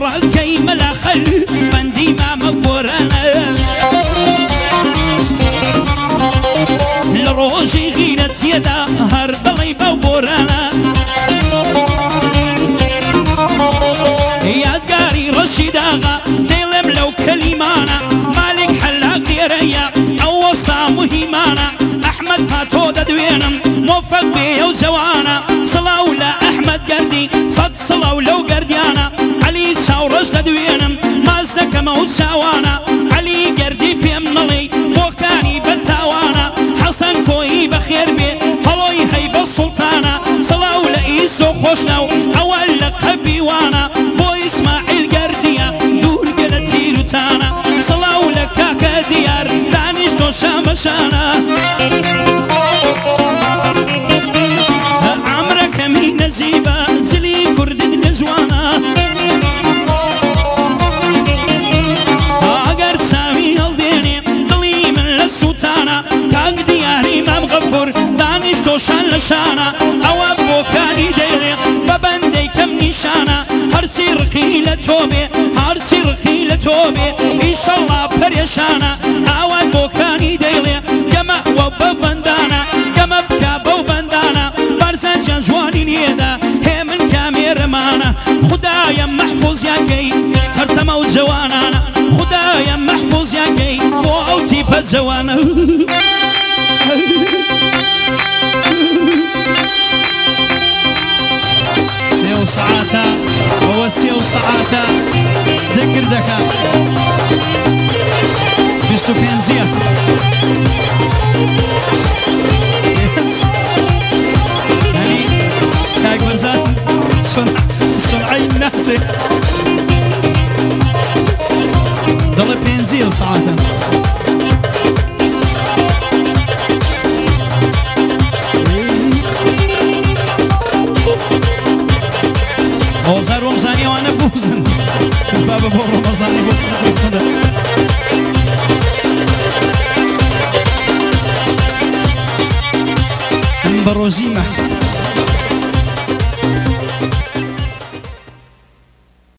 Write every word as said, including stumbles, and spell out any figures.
ڕاکەی مەلاخەل بەندی مامە گۆرانە لە ڕۆژی غیرەتیەدا هەر بەڵێ بەو بۆرانە یادگاری ڕەشیداغا دێڵێم لەو کەلیمانە مالێک حەلاق لێرەیە ئەو وەستا مهیمانە ئەحمەد هاتۆ دەدوێنم مۆفەق بێ ئەو جەوانە سڵاو لە ئەحمەد گەردی سەد سڵاو لەو گەردیانە عەلی چاوڕەش دەدوێنم ماز دەکەمە و چاوانە عەلی گەردی پێم نەڵێ بۆکانی بەتاوانە حەسەن کۆیی بەخێر بێ هەڵۆی هەیبە سوڵتانە سڵاو لە ئیسۆ خۆشنە و ئەوە لە قەبیوانە بۆ ئیسماعیل گەردیە دوورگە لە تیروتانە سڵاو لە کاکە دیار دانیشتۆ شامەشانە عەمرەکەمی نەزیبە زلی کوردت لە جوانە ئەگەر چاوی هەڵدێنێ دڵی من لە سووتانە کاک دیاری مام غەفور دانیشتۆشان لە شانە ئەوە بۆکانی دەیڵێ بە بەندەی کەم نیشانە هەرچی ڕقی لە تۆ بێ هەرچی ڕقی لە تۆ بێ ئیشەڵڵا پەرێشانە ئاوان بۆکانی دەیڵێ گەمە وە بە بەندانە گەمە بکە بەو بەندانە بەرزەنجان جوانی نێدا هێ من کامێرەمانە خودایە مەحفوظیانکەی تەرتەمە و جوانانە خودایە مەحفوظیانکەی بۆ ئەو تیپە جوانە سێ و سەعاتە ئەوە سێ و سەعاتە دەکردەکە بیست و پێنجیە یعنی کاک بەرزان سرعەی ناچێ دەڵێ پێنجیە و سەعاتە ئۆزار ڕۆمزانیەوانە بوزن بابە بۆ ڕۆمەزانی بۆ خودە بە ڕۆژی مە